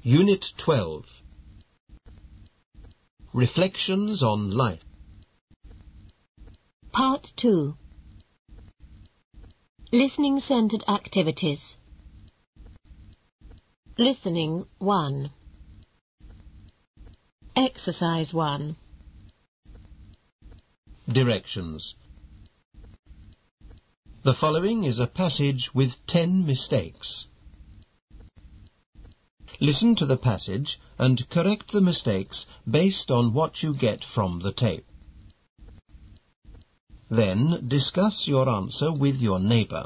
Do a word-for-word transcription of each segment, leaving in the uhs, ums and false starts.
Unit twelve. Reflections on Life. Part two. Listening-centered activities. Listening one. Exercise one. Directions. The following is a passage with ten mistakes. Listen to the passage and correct the mistakes based on what you get from the tape. Then discuss your answer with your neighbour.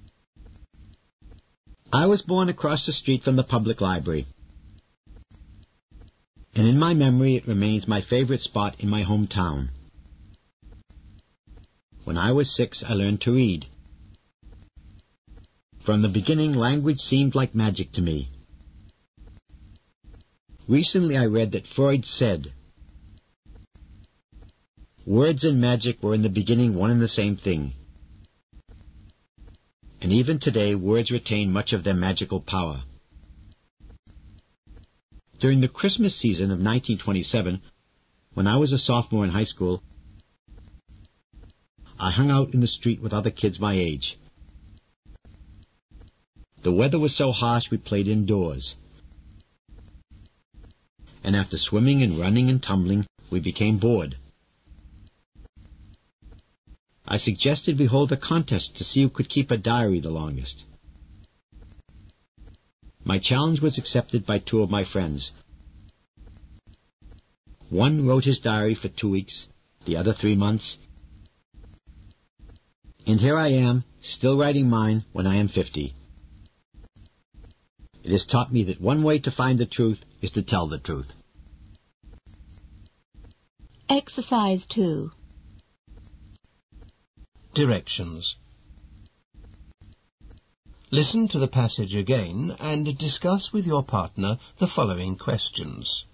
I was born across the street from the public library, and in my memory it remains my favorite spot in my hometown. When I was six, I learned to read. From the beginning, language seemed like magic to me. Recently I read that Freud said, "Words and magic were in the beginning one and the same thing." And even today, words retain much of their magical power. During the Christmas season of nineteen twenty-seven, when I was a sophomore in high school, I hung out in the street with other kids my age. The weather was so harsh we played indoors. And after swimming and running and tumbling, we became bored. I suggested we hold a contest to see who could keep a diary the longest. My challenge was accepted by two of my friends. One wrote his diary for two weeks, the other three months. And here I am, still writing mine when I am fifty. It has taught me that one way to find the truth is to tell the truth. Exercise two. Directions. Listen to the passage again and discuss with your partner the following questions.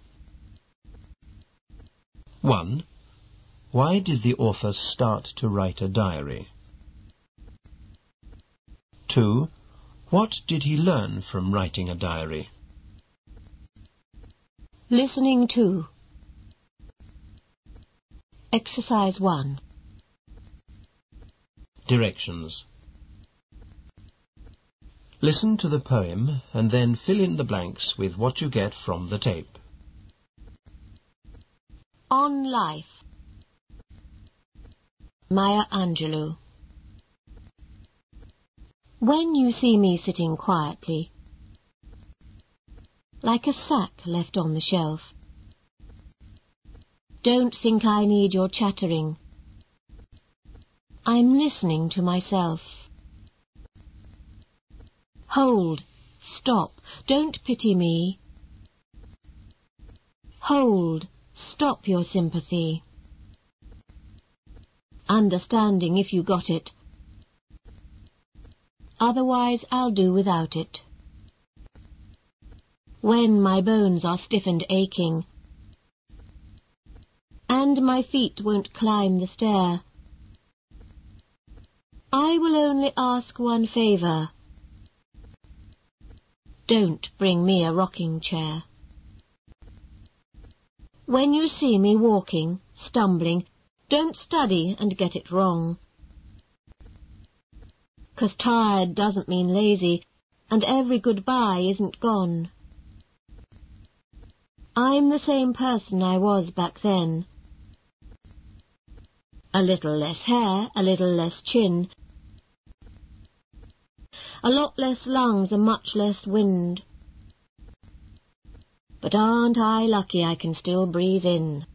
one. Why did the author start to write a diary? two. What did he learn from writing a diary? Listening two. Exercise one. Directions. Listen to the poem and then fill in the blanks with what you get from the tape. On Life. Maya Angelou. When you see me sitting quietly, like a sack left on the shelf, don't think I need your chattering. I'm listening to myself. Hold, stop, don't pity me. Hold, stop your sympathy. Understanding if you got it. Otherwise I'll do without it. When my bones are stiff and aching, and my feet won't climb the stair, I will only ask one favour. Don't bring me a rocking chair. When you see me walking, stumbling, don't study and get it wrong. 'Cause tired doesn't mean lazy, and every goodbye isn't gone. I'm the same person I was back then. A little less hair, a little less chin, a lot less lungs and much less wind. But aren't I lucky I can still breathe in?